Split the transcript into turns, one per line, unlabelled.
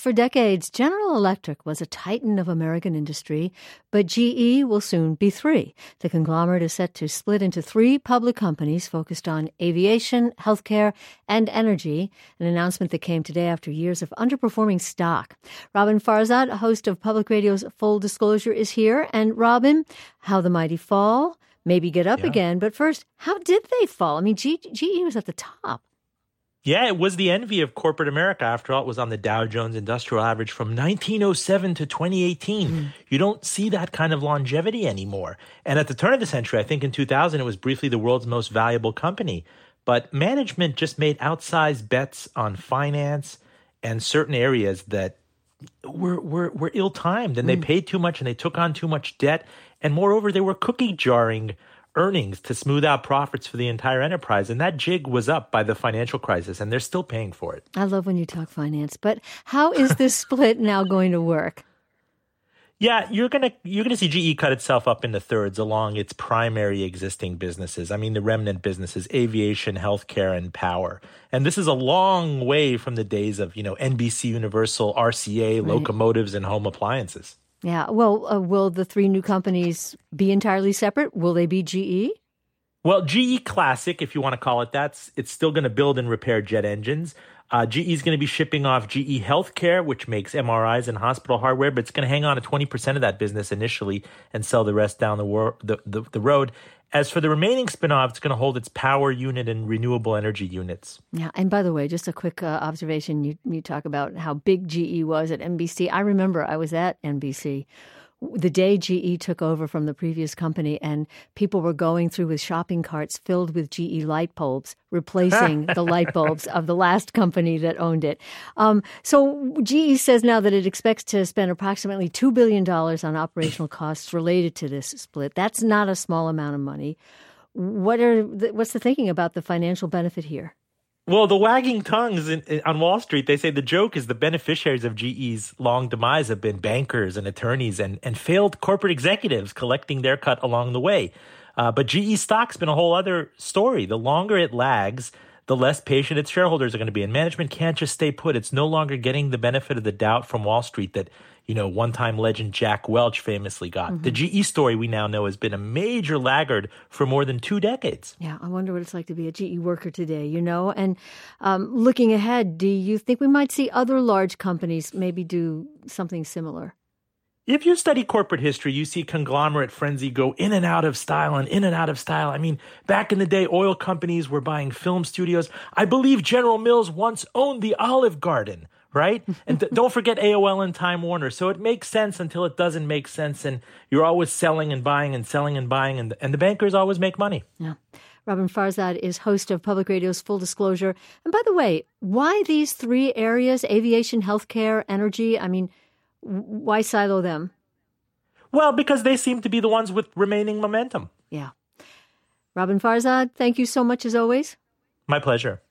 For decades, General Electric was a titan of American industry, but GE will soon be three. The conglomerate is set to split into three public companies focused on aviation, healthcare, and energy, an announcement that came today after years of underperforming stock. Robin Farzad, host of Public Radio's Full Disclosure, is here. And Robin, how the mighty fall, maybe get up again. But first, how did they fall? I mean, GE was at the top.
Yeah, it was the envy of corporate America. After all, it was on the Dow Jones Industrial Average from 1907 to 2018. You don't see that kind of longevity anymore. And at the turn of the century, I think in 2000, it was briefly the world's most valuable company. But management just made outsized bets on finance and certain areas that were ill-timed. And they paid too much and they took on too much debt. And moreover, they were cookie jarring earnings to smooth out profits for the entire enterprise. And that jig was up by the financial crisis, and they're still paying for it.
I love when you talk finance. But how is this split now going to work?
Yeah, you're gonna see GE cut itself up into thirds along its primary existing businesses. I mean, the remnant businesses, aviation, healthcare, and power. And this is a long way from the days of, NBC Universal, RCA, right, locomotives, and home appliances.
Yeah. Well, will the three new companies be entirely separate? Will they be GE?
Well, GE Classic, if you want to call it that, it's still going to build and repair jet engines. GE is going to be shipping off GE Healthcare, which makes MRIs and hospital hardware, but it's going to hang on to 20% of that business initially and sell the rest down the road. As for the remaining spinoff, it's going to hold its power unit and renewable energy units.
Yeah, and by the way, just a quick observation. You talk about how big GE was at NBC. I remember I was at NBC the day GE took over from the previous company, and people were going through with shopping carts filled with GE light bulbs, replacing the light bulbs of the last company that owned it. So GE says now that it expects to spend approximately $2 billion on operational costs related to this split. That's not a small amount of money. What's the thinking about the financial benefit here?
Well, the wagging tongues on Wall Street, they say the joke is the beneficiaries of GE's long demise have been bankers and attorneys and failed corporate executives collecting their cut along the way. But GE stock's been a whole other story. The longer it lags, the less patient its shareholders are going to be. And management can't just stay put. It's no longer getting the benefit of the doubt from Wall Street that, one-time legend Jack Welch famously got. Mm-hmm. The GE story we now know has been a major laggard for more than 2 decades.
Yeah, I wonder what it's like to be a GE worker today, And looking ahead, do you think we might see other large companies maybe do something similar?
If you study corporate history, you see conglomerate frenzy go in and out of style and in and out of style. I mean, back in the day, oil companies were buying film studios. I believe General Mills once owned the Olive Garden, right? And don't forget AOL and Time Warner. So it makes sense until it doesn't make sense. And you're always selling and buying and selling and buying. And the bankers always make money.
Yeah. Robin Farzad is host of Public Radio's Full Disclosure. And by the way, why these 3 areas, aviation, healthcare, energy? I mean, why silo them?
Well, because they seem to be the ones with remaining momentum.
Yeah. Robin Farzad, thank you so much as always.
My pleasure.